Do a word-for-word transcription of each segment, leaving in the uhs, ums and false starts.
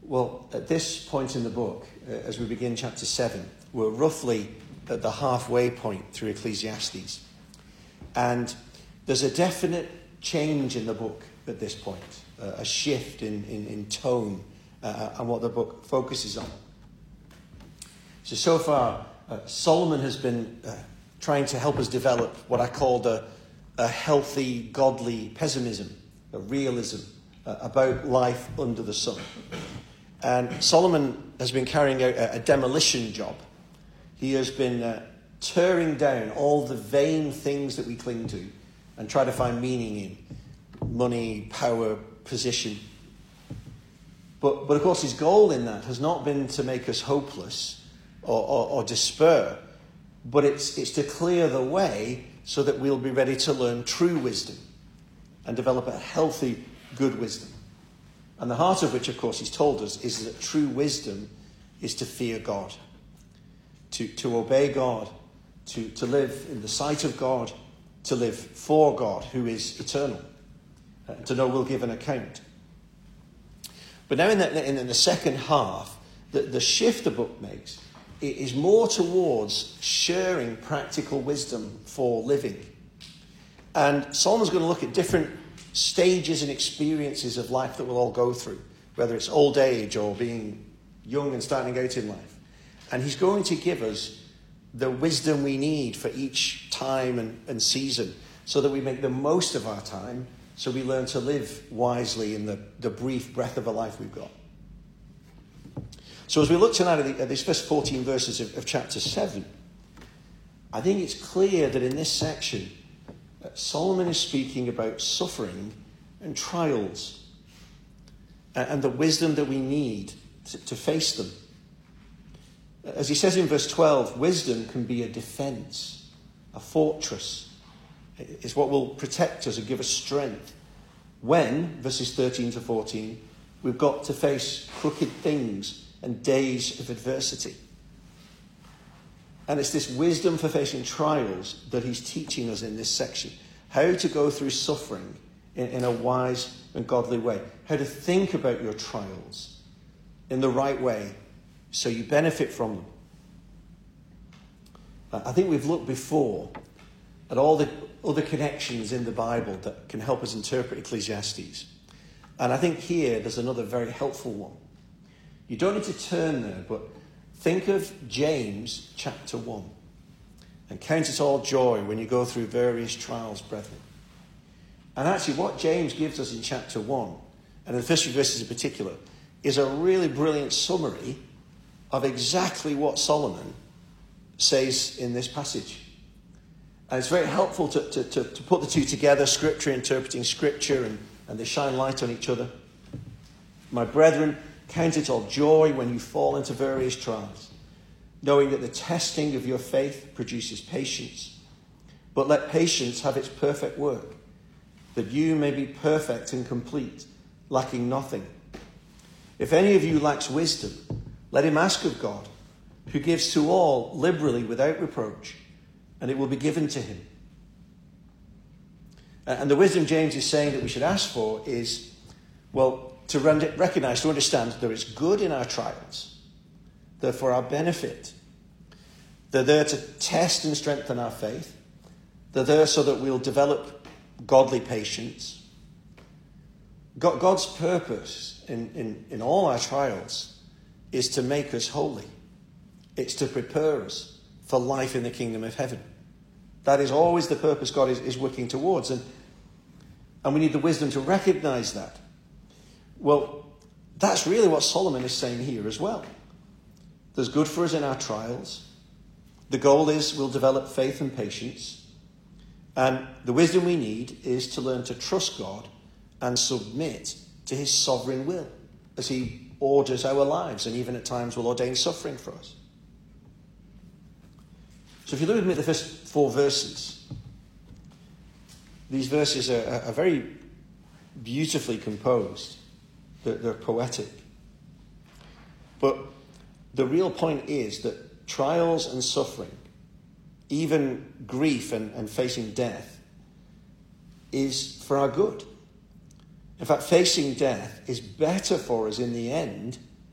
Well, at this point in the book, uh, as we begin chapter seven, we're roughly at the halfway point through Ecclesiastes. And there's a definite change in the book at this point, uh, a shift in, in, in tone uh, and what the book focuses on. So, so far, uh, Solomon has been uh, trying to help us develop what I called a, a healthy, godly pessimism, a realism uh, about life under the sun. And Solomon has been carrying out a, a demolition job. He has been uh, tearing down all the vain things that we cling to and try to find meaning in. Money, power, position. But, but of course, his goal in that has not been to make us hopeless or, or, or despair, but it's, it's to clear the way so that we'll be ready to learn true wisdom and develop a healthy, good wisdom. And the heart of which, of course, he's told us is that true wisdom is to fear God, to, to obey God, to, to live in the sight of God, to live for God, who is eternal, uh, to know we'll give an account. But now in the, in the second half, the, the shift the book makes is more towards sharing practical wisdom for living. And Solomon's going to look at different stages and experiences of life that we'll all go through, whether it's old age or being young and starting out in life. And he's going to give us the wisdom we need for each time and, and season so that we make the most of our time, so we learn to live wisely in the, the brief breath of a life we've got. So as we look tonight at, the, at these first fourteen verses of, of chapter seven, I think it's clear that in this section, uh, Solomon is speaking about suffering and trials and, and the wisdom that we need to, to face them. As he says in verse twelve, wisdom can be a defense, a fortress. It's what will protect us and give us strength when, verses thirteen to fourteen, we've got to face crooked things and days of adversity. And it's this wisdom for facing trials that he's teaching us in this section. How to go through suffering in, in a wise and godly way. How to think about your trials in the right way so you benefit from them. I think we've looked before at all the other connections in the Bible that can help us interpret Ecclesiastes. And I think here there's another very helpful one. You don't need to turn there, but think of James chapter one. And count it all joy when you go through various trials, brethren. And actually what James gives us in chapter one, and in the first few verses in particular, is a really brilliant summary of exactly what Solomon says in this passage. And it's very helpful to, to, to, to put the two together, Scripture interpreting Scripture, and, and they shine light on each other. My brethren, count it all joy when you fall into various trials, knowing that the testing of your faith produces patience. But let patience have its perfect work, that you may be perfect and complete, lacking nothing. If any of you lacks wisdom, let him ask of God, who gives to all liberally without reproach, and it will be given to him. And the wisdom James is saying that we should ask for is, well, to recognize, to understand there is good in our trials. They're for our benefit. They're there to test and strengthen our faith. They're there so that we'll develop godly patience. God's purpose in, in, in all our trials is to make us holy. It's to prepare us for life in the kingdom of heaven. That is always the purpose God is, is working towards. And, and we need the wisdom to recognize that. Well, that's really what Solomon is saying here as well. There's good for us in our trials. The goal is we'll develop faith and patience. And the wisdom we need is to learn to trust God and submit to his sovereign will as he orders our lives and even at times will ordain suffering for us. So if you look with me at the first four verses, these verses are, are very beautifully composed. They're, they're poetic. But the real point is that trials and suffering, even grief and, and facing death, is for our good. In fact, facing death is better for us in the end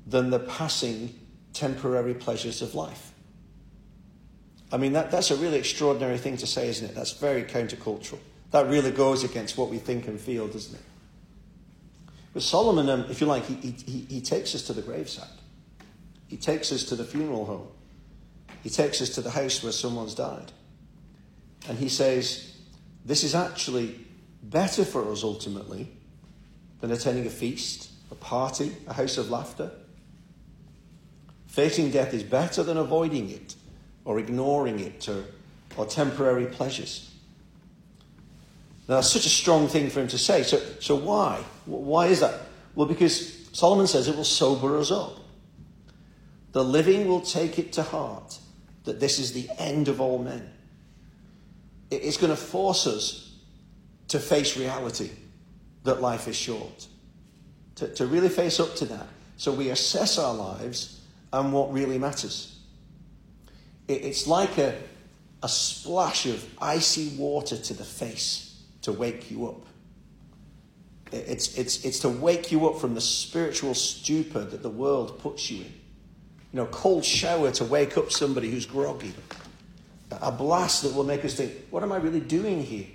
than the passing temporary pleasures of life. I mean, that, that's a really extraordinary thing to say, isn't it? That's very countercultural. That really goes against what we think and feel, doesn't it? But Solomon, um, if you like, he, he, he takes us to the graveside. He takes us to the funeral home. He takes us to the house where someone's died. And he says, this is actually better for us ultimately than attending a feast, a party, a house of laughter. Facing death is better than avoiding it or ignoring it or, or temporary pleasures. Now, that's such a strong thing for him to say. So, so why? Why is that? Well, because Solomon says it will sober us up. The living will take it to heart that this is the end of all men. It's going to force us to face reality that life is short. To, to really face up to that. So we assess our lives and what really matters. It, it's like a, a splash of icy water to the face to wake you up. It, it's, it's, it's to wake you up from the spiritual stupor that the world puts you in. You know, cold shower to wake up somebody who's groggy. A blast that will make us think, what am I really doing here?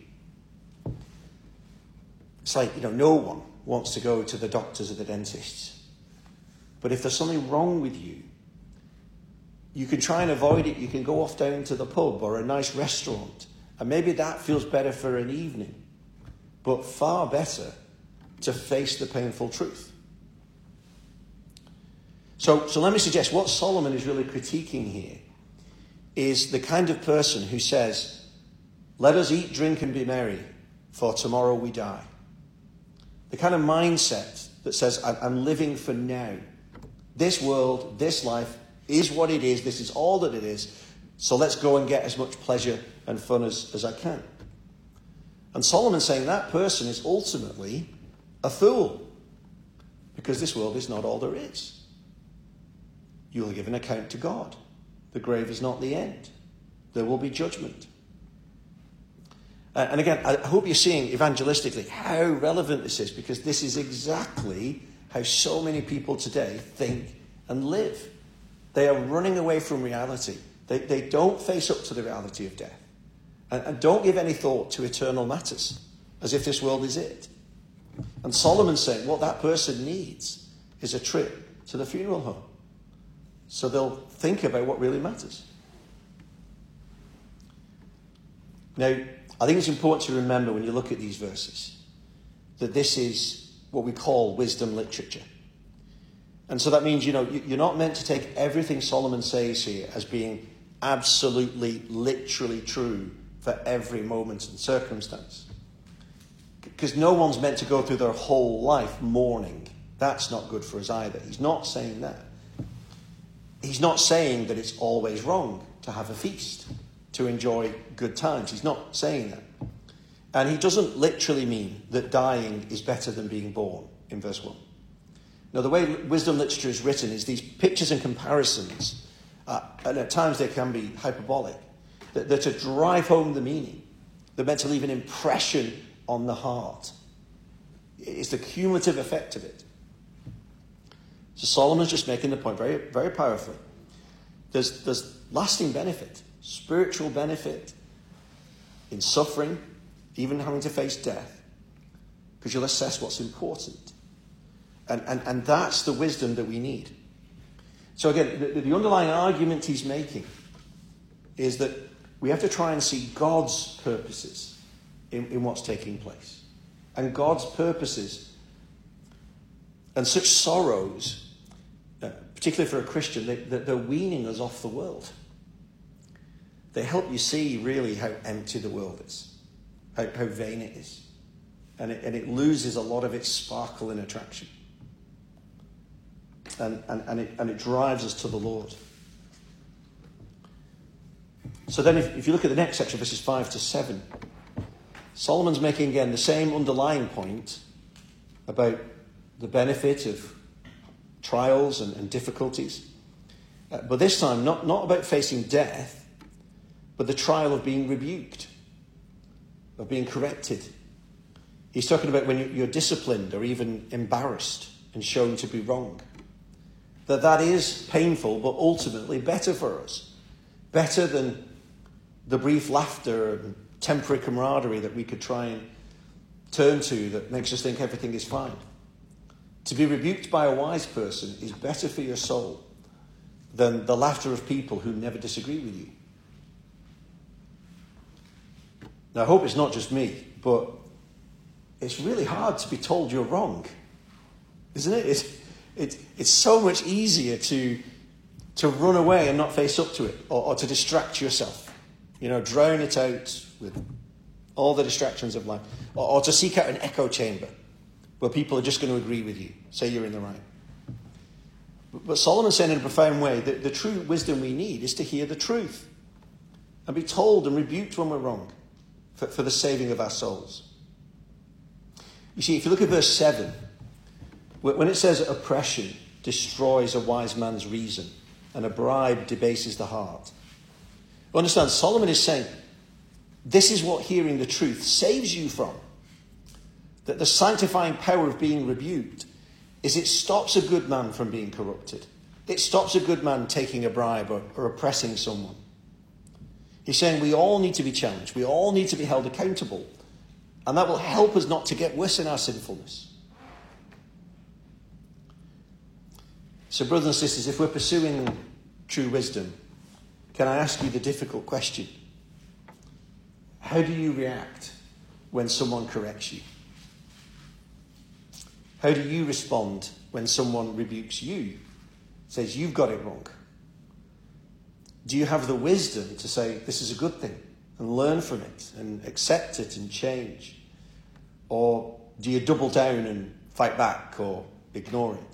It's like, you know, no one wants to go to the doctors or the dentists. But if there's something wrong with you, you can try and avoid it. You can go off down to the pub or a nice restaurant. And maybe that feels better for an evening. But far better to face the painful truth. So, so let me suggest what Solomon is really critiquing here is the kind of person who says, let us eat, drink and be merry, for tomorrow we die. The kind of mindset that says, I'm living for now. This world, this life is what it is. This is all that it is. So let's go and get as much pleasure and fun as, as I can. And Solomon's saying that person is ultimately a fool. Because this world is not all there is. You will give an account to God. The grave is not the end. There will be judgment. Uh, and again, I hope you're seeing evangelistically how relevant this is, because this is exactly how so many people today think and live. They are running away from reality. They, they don't face up to the reality of death. And, and don't give any thought to eternal matters, as if this world is it. And Solomon's saying what that person needs is a trip to the funeral home. So they'll think about what really matters. Now, I think it's important to remember when you look at these verses that this is what we call wisdom literature. And so that means, you know, you're not meant to take everything Solomon says here as being absolutely, literally true for every moment and circumstance. Because no one's meant to go through their whole life mourning. That's not good for us either. He's not saying that. He's not saying that it's always wrong to have a feast, to enjoy good times. He's not saying that. And he doesn't literally mean that dying is better than being born in verse one. Now, the way wisdom literature is written is these pictures and comparisons, uh, and at times they can be hyperbolic. They're to drive home the meaning. They're meant to leave an impression on the heart. It's the cumulative effect of it. So Solomon's just making the point very, very powerfully. There's, there's lasting benefit, spiritual benefit in suffering, even having to face death, because you'll assess what's important. And, and, and that's the wisdom that we need. So again, the, the underlying argument he's making is that we have to try and see God's purposes in, in what's taking place. And God's purposes and such sorrows, uh, particularly for a Christian, they, they're weaning us off the world. They help you see really how empty the world is, how, how vain it is. And it, and it loses a lot of its sparkle and attraction. And, and, and, it, and it drives us to the Lord. So then if, if you look at the next section, verses five to seven, Solomon's making again the same underlying point about the benefit of trials and, and difficulties. Uh, but this time, not, not about facing death, but the trial of being rebuked, of being corrected. He's talking about when you're disciplined or even embarrassed and shown to be wrong. that that is painful, but ultimately better for us. Better than the brief laughter and temporary camaraderie that we could try and turn to that makes us think everything is fine. To be rebuked by a wise person is better for your soul than the laughter of people who never disagree with you. Now, I hope it's not just me, but it's really hard to be told you're wrong, isn't it? It's, it, it's so much easier to, to run away and not face up to it, or, or to distract yourself. You know, drown it out with all the distractions of life, or, or to seek out an echo chamber where people are just going to agree with you, say you're in the right. But, but Solomon said in a profound way that the true wisdom we need is to hear the truth and be told and rebuked when we're wrong for, for the saving of our souls. You see, if you look at verse seven, when it says oppression destroys a wise man's reason and a bribe debases the heart, understand, Solomon is saying this is what hearing the truth saves you from. That the sanctifying power of being rebuked is it stops a good man from being corrupted. It stops a good man taking a bribe or, or oppressing someone. He's saying we all need to be challenged. We all need to be held accountable. And that will help us not to get worse in our sinfulness. So, brothers and sisters, if we're pursuing true wisdom, can I ask you the difficult question? How do you react when someone corrects you? How do you respond when someone rebukes you, says you've got it wrong? Do you have the wisdom to say this is a good thing and learn from it and accept it and change? Or do you double down and fight back or ignore it?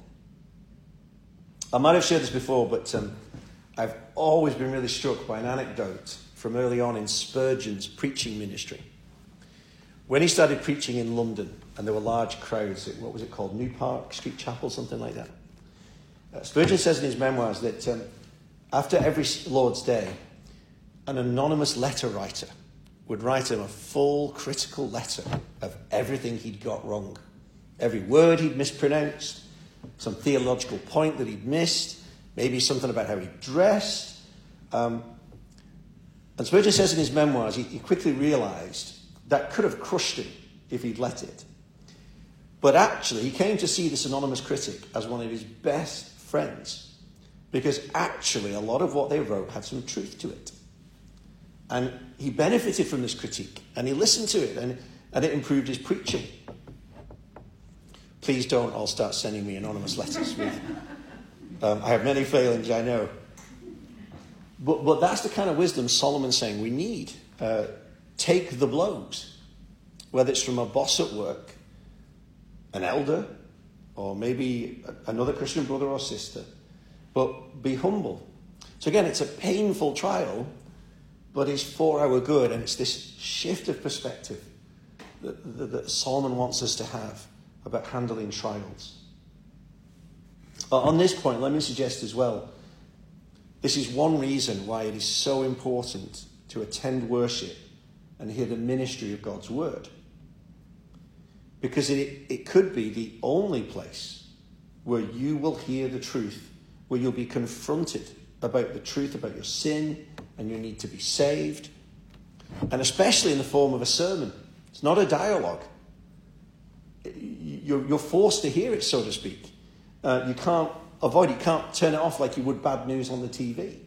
I might have shared this before, but um, I've always been really struck by an anecdote from early on in Spurgeon's preaching ministry. When he started preaching in London, and there were large crowds, what was it called, New Park Street Chapel, something like that. Uh, Spurgeon says in his memoirs that um, after every Lord's Day, an anonymous letter writer would write him a full critical letter of everything he'd got wrong. Every word he'd mispronounced, some theological point that he'd missed, maybe something about how he dressed. Um, and Spurgeon says in his memoirs, he, he quickly realised that could have crushed him if he'd let it. But actually, he came to see this anonymous critic as one of his best friends, because actually a lot of what they wrote had some truth to it. And he benefited from this critique, and he listened to it, and, and it improved his preaching. Please don't all start sending me anonymous letters. With, um, I have many failings, I know. But, but that's the kind of wisdom Solomon's saying we need. Uh, take the blows, whether it's from a boss at work, an elder, or maybe another Christian brother or sister. But be humble. So again, it's a painful trial, but it's for our good, and it's this shift of perspective that, that, that Solomon wants us to have about handling trials. Uh, on this point, let me suggest as well, this is one reason why it is so important to attend worship and hear the ministry of God's word. Because it, it could be the only place where you will hear the truth, where you'll be confronted about the truth about your sin and your need to be saved, and especially in the form of a sermon. It's not a dialogue. You're, you're forced to hear it, so to speak. Uh, you can't avoid it. You can't turn it off like you would bad news on the T V.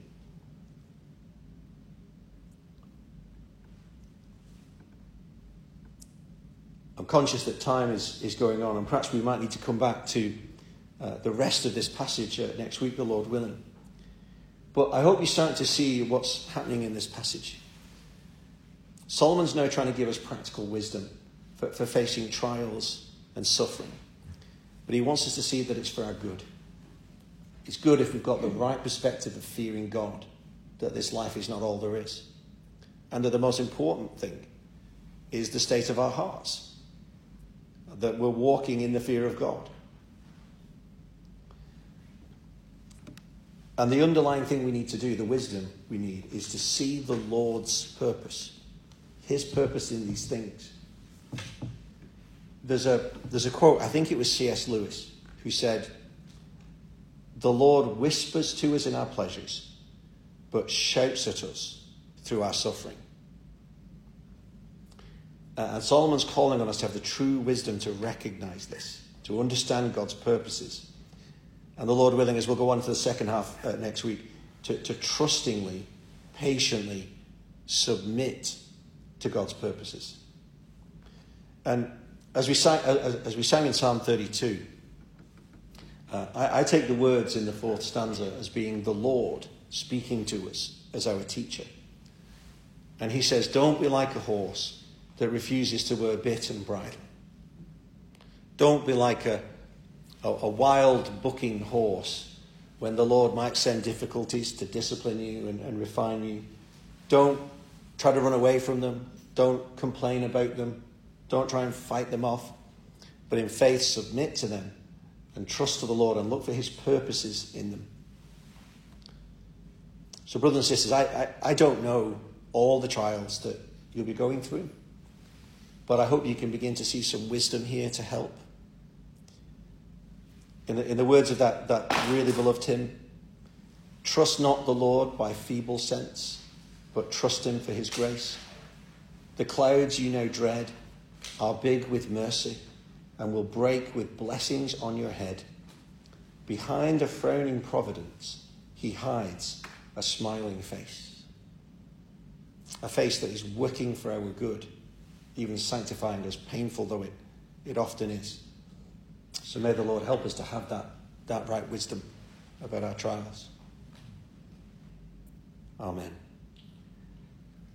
I'm conscious that time is, is going on, and perhaps we might need to come back to uh, the rest of this passage uh, next week, the Lord willing. But I hope you're starting to see what's happening in this passage. Solomon's now trying to give us practical wisdom for, for facing trials and suffering. But he wants us to see that it's for our good. It's good if we've got the right perspective of fearing God, that this life is not all there is. And that the most important thing is the state of our hearts, that we're walking in the fear of God. And the underlying thing we need to do, the wisdom we need, is to see the Lord's purpose, his purpose in these things. There's a, there's a quote, I think it was C S Lewis, who said, The Lord whispers to us in our pleasures, but shouts at us through our suffering. Uh, and Solomon's calling on us to have the true wisdom to recognize this, to understand God's purposes. And the Lord willing, as we'll go on to the second half uh, next week, to, to trustingly, patiently submit to God's purposes. And as we sang, as, as we sang in Psalm thirty-two, uh, I, I take the words in the fourth stanza as being the Lord speaking to us as our teacher. And he says, don't be like a horse that refuses to wear bit and bridle. Don't be like a, a, a wild bucking horse when the Lord might send difficulties to discipline you and, and refine you. Don't try to run away from them. Don't complain about them. Don't try and fight them off. But in faith, submit to them and trust to the Lord and look for his purposes in them. So brothers and sisters, I, I, I don't know all the trials that you'll be going through, but I hope you can begin to see some wisdom here to help. In the, in the words of that, that really beloved hymn, trust not the Lord by feeble sense, but trust him for his grace. The clouds you now dread are big with mercy and will break with blessings on your head. Behind a frowning providence, he hides a smiling face. A face that is working for our good, even sanctifying us, painful though it, it often is. So may the Lord help us to have that, that right wisdom about our trials. Amen.